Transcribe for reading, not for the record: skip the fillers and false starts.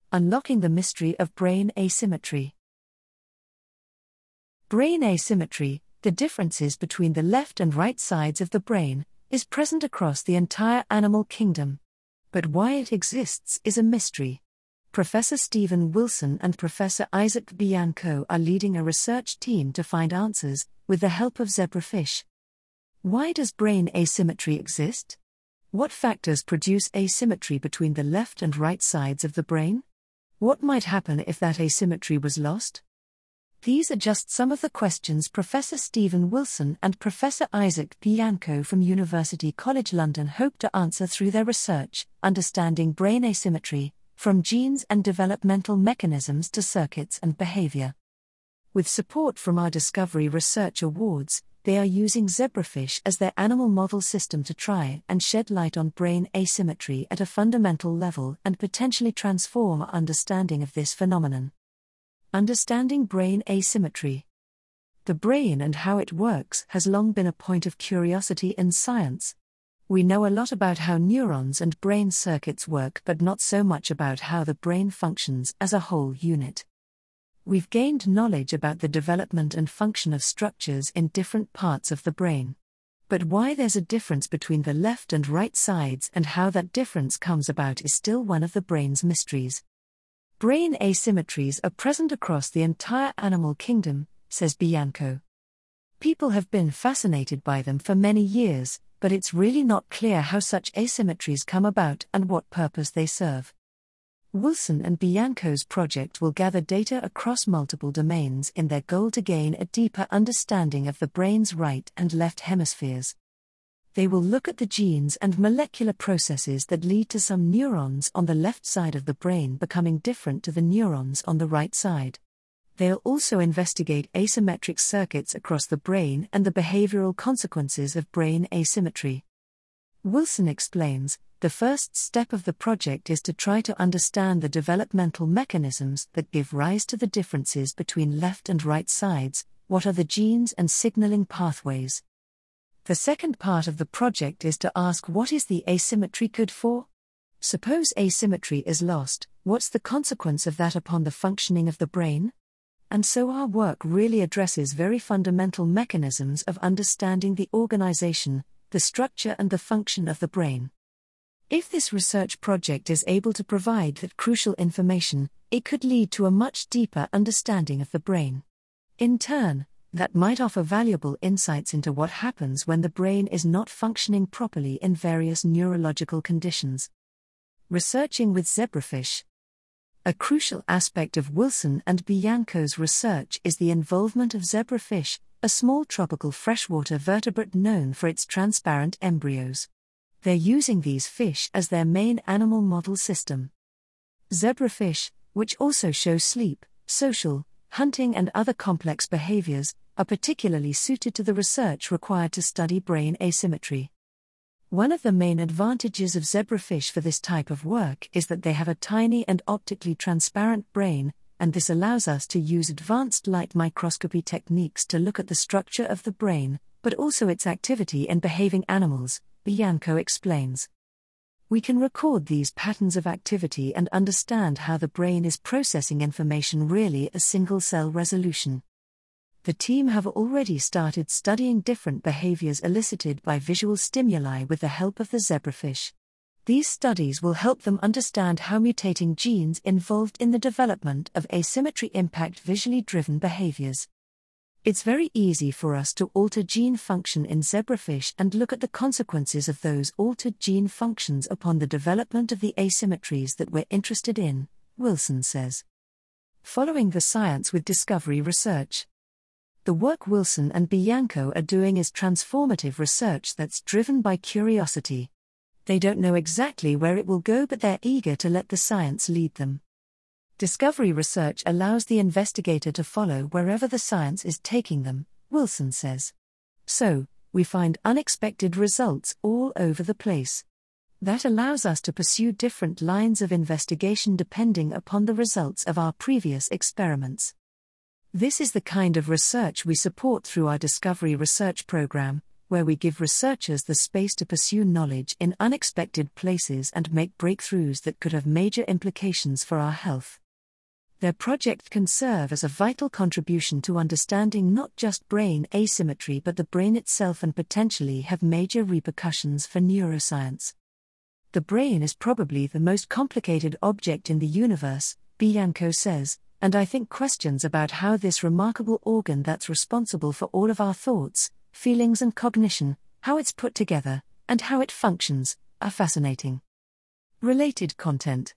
Unlocking the mystery of brain asymmetry. Brain asymmetry, the differences between the left and right sides of the brain, is present across the entire animal kingdom. But why it exists is a mystery. Professor Steven Wilson and Professor Isaac Bianco are leading a research team to find answers, with the help of zebrafish. Why does brain asymmetry exist? What factors produce asymmetry between the left and right sides of the brain? What might happen if that asymmetry was lost? These are just some of the questions Professor Steven Wilson and Professor Isaac Bianco from University College London hope to answer through their research, Understanding Brain Asymmetry, from Genes and Developmental Mechanisms to Circuits and Behavior. With support from our Discovery Research Awards, they are using zebrafish as their animal model system to try and shed light on brain asymmetry at a fundamental level and potentially transform our understanding of this phenomenon. Understanding brain asymmetry. The brain and how it works has long been a point of curiosity in science. We know a lot about how neurons and brain circuits work, but not so much about how the brain functions as a whole unit. We've gained knowledge about the development and function of structures in different parts of the brain. But why there's a difference between the left and right sides and how that difference comes about is still one of the brain's mysteries. Brain asymmetries are present across the entire animal kingdom, says Bianco. People have been fascinated by them for many years, but it's really not clear how such asymmetries come about and what purpose they serve. Wilson and Bianco's project will gather data across multiple domains in their goal to gain a deeper understanding of the brain's right and left hemispheres. They will look at the genes and molecular processes that lead to some neurons on the left side of the brain becoming different to the neurons on the right side. They'll also investigate asymmetric circuits across the brain and the behavioral consequences of brain asymmetry. Wilson explains, the first step of the project is to try to understand the developmental mechanisms that give rise to the differences between left and right sides. What are the genes and signaling pathways? The second part of the project is to ask, what is the asymmetry good for? Suppose asymmetry is lost, what's the consequence of that upon the functioning of the brain? And so our work really addresses very fundamental mechanisms of understanding the organization, the structure and the function of the brain. If this research project is able to provide that crucial information, it could lead to a much deeper understanding of the brain. In turn, that might offer valuable insights into what happens when the brain is not functioning properly in various neurological conditions. Researching with zebrafish. A crucial aspect of Wilson and Bianco's research is the involvement of zebrafish, a small tropical freshwater vertebrate known for its transparent embryos. They're using these fish as their main animal model system. Zebrafish, which also show sleep, social, hunting and other complex behaviors, are particularly suited to the research required to study brain asymmetry. One of the main advantages of zebrafish for this type of work is that they have a tiny and optically transparent brain, and this allows us to use advanced light microscopy techniques to look at the structure of the brain, but also its activity in behaving animals, Bianco explains. We can record these patterns of activity and understand how the brain is processing information really as single-cell resolution. The team have already started studying different behaviors elicited by visual stimuli with the help of the zebrafish. These studies will help them understand how mutating genes involved in the development of asymmetry impact visually driven behaviors. It's very easy for us to alter gene function in zebrafish and look at the consequences of those altered gene functions upon the development of the asymmetries that we're interested in, Wilson says. Following the science with Discovery Research. The work Wilson and Bianco are doing is transformative research that's driven by curiosity. They don't know exactly where it will go, but they're eager to let the science lead them. Discovery research allows the investigator to follow wherever the science is taking them, Wilson says. So, we find unexpected results all over the place. That allows us to pursue different lines of investigation depending upon the results of our previous experiments. This is the kind of research we support through our Discovery Research program, where we give researchers the space to pursue knowledge in unexpected places and make breakthroughs that could have major implications for our health. Their project can serve as a vital contribution to understanding not just brain asymmetry but the brain itself, and potentially have major repercussions for neuroscience. The brain is probably the most complicated object in the universe, Bianco says, and I think questions about how this remarkable organ that's responsible for all of our thoughts, feelings and cognition, how it's put together, and how it functions, are fascinating. Related content.